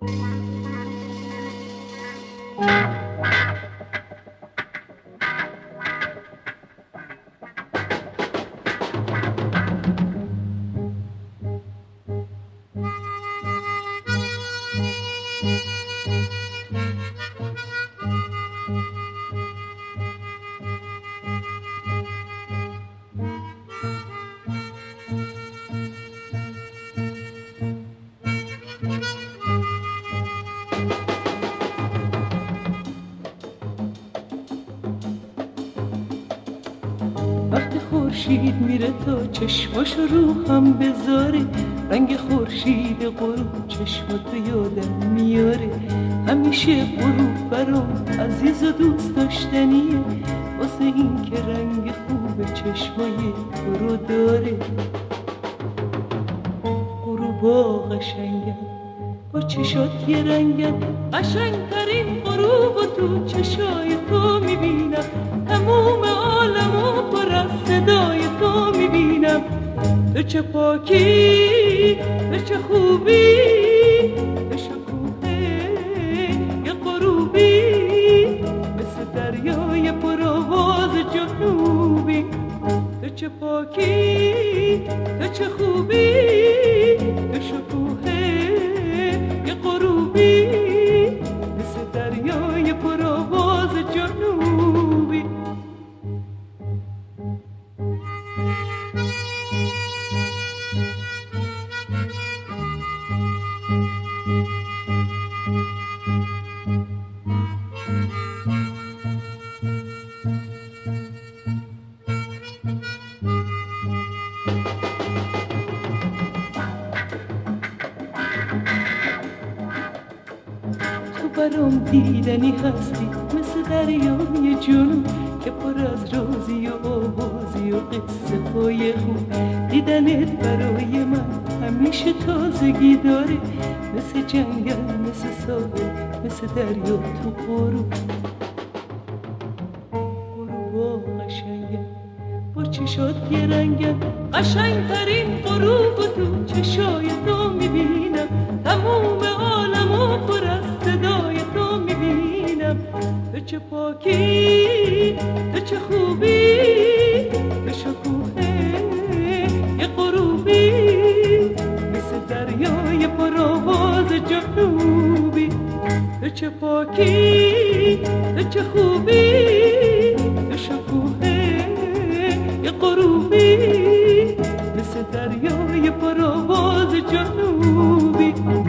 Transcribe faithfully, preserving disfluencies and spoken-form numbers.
وقتی خورشید میره تا چشماشو رو هم بذاره، رنگ خورشید غروب چشماتو یادم میاره. همیشه غروب برام عزیز و دوست داشتنیه، واسه این که رنگ خوب چشمای تو رو داره. غروبا قشنگن با چشات یه رنگن، قشنگترین غروب تو چشای تو میبینم. تموم عالمو پر از صدای تو میبینم. تو چه پاکی، تو چه خوبی، تو شکوه یه غروبی، مثل دریای پرآواز جنوبی. تو چه پاکی، تو چه خوبی، تو شکوه یه غروبی، مثل دریای پرآواز جنوبی. تو برام دیدنی هستی، مثل دریای جنوب که پر از رازی و آوازی و قصه های خوب. دیدنت برای من همیشه تازگی داره، مثل جنگل، مثل ساحل، مثل دریا تو غروب. غروبا قشنگن با چشات یه رنگن، قشنگترین غروب تو چشای تو میبینم. تموم عالمو پر از صدای تو میبینم. تو چه پاکی، تو چه خوبی، تو شکوه یه غروبی، مثل دریای پرآواز جنوبی. تو چه پاکی، تو چه خوبی، تو شکوه یه غروبی، مثل دریای پرآواز جنوبی.